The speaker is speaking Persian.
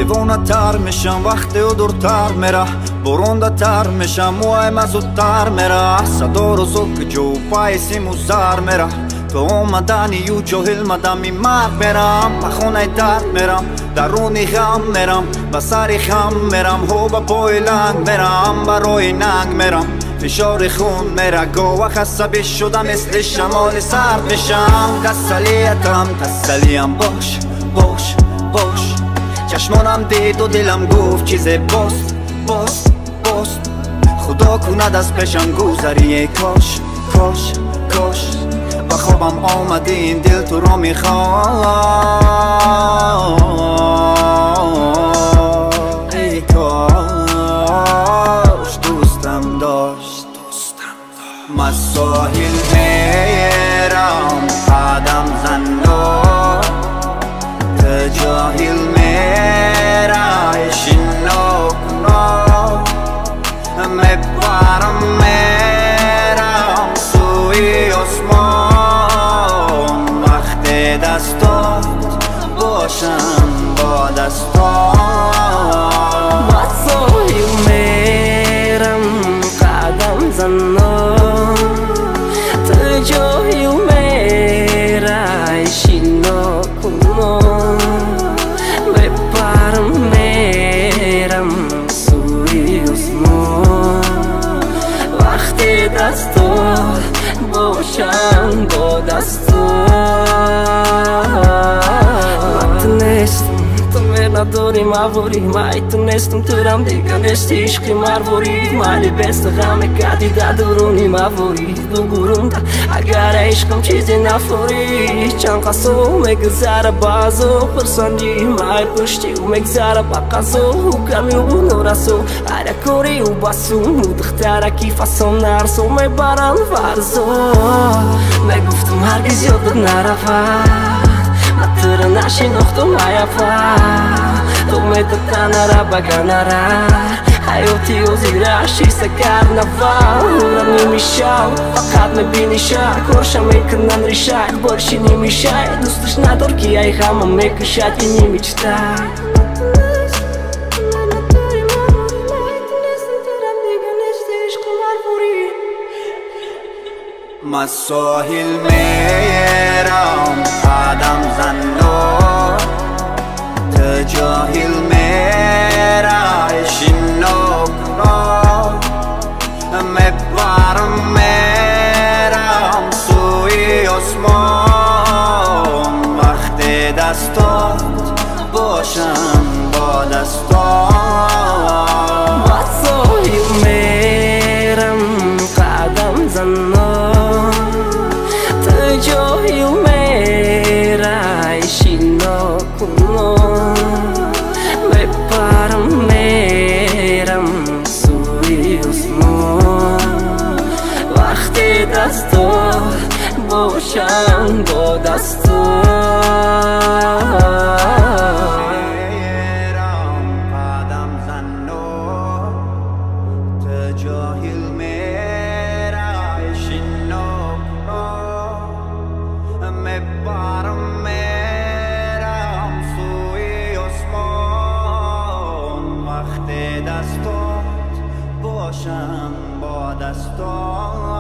دیوانه تر میشم وقتی او دورتر میره برونده تر میشم موهایم زودتر میره صدا رو زک جو پای سیمو زر میره تو اومدنی یو جاهل مدمی مرگ میرم به خونه درد میرم درونی غم میرم به سری خم میرم هو به پای لنگ میرم برای ننگ میرم فشار خون میره گوه خسبی شدم مثل شمال سرد میشم تسلیم باش باش باش چشمانم دید و دلم گفت چیز باست باست باست خدا کند از پیشم گذری کاش کاش کاش با خوابم آمده این دل تو را میخواد ای کاش دوستم داشت من ساحل میرم قدم زنو تو جاهل میرای شنو کنو میبرم میرم سوی آسمان وقت دستات باشم با دستات من ساحل میرم قدم زنو تو جاهل میرای شنو کنو میبرم میرم سوی آسمان وقت دستات باشم با دستات تونستم تو نداری مواری مای تونستم ترم دیگه نستی عشقی مرواری مالی بست غم کردی در درونی مواری دو گرونده اگر عشقم چیزی نفوری چند قصو مگذره بازو پرسندی مای پشتی و مگذره بقصو و کمی و نورسو هر کوری و بسو مدختره کیف سم نرسو میبرن فرزو میگفتم هرگز یادت نرفت مطر نشناختم نیافت تو میتتنره بگنره حیاتی و زیرشی سگر نفر نمیشم فقط میبینی شهر کارشم میکنن ریشه بارشی نمیشه دوستش ندار که ای غمم میکشد که نمیچته من ساحل میرم قدم زنو تو جاهل میرای شنو کنو میبرم میرم سوی آسمان وقت دستات باشم با دستات من ساحل میرم قدم زنو جاهل میرای شنو کنو میبرم میرم سوی آسمان وقتی دستات باشم با دستات میرم قدم زنو تو جاهل میرای شنو میبرم میرم سوی آسمان وقت دستات باشم با دستات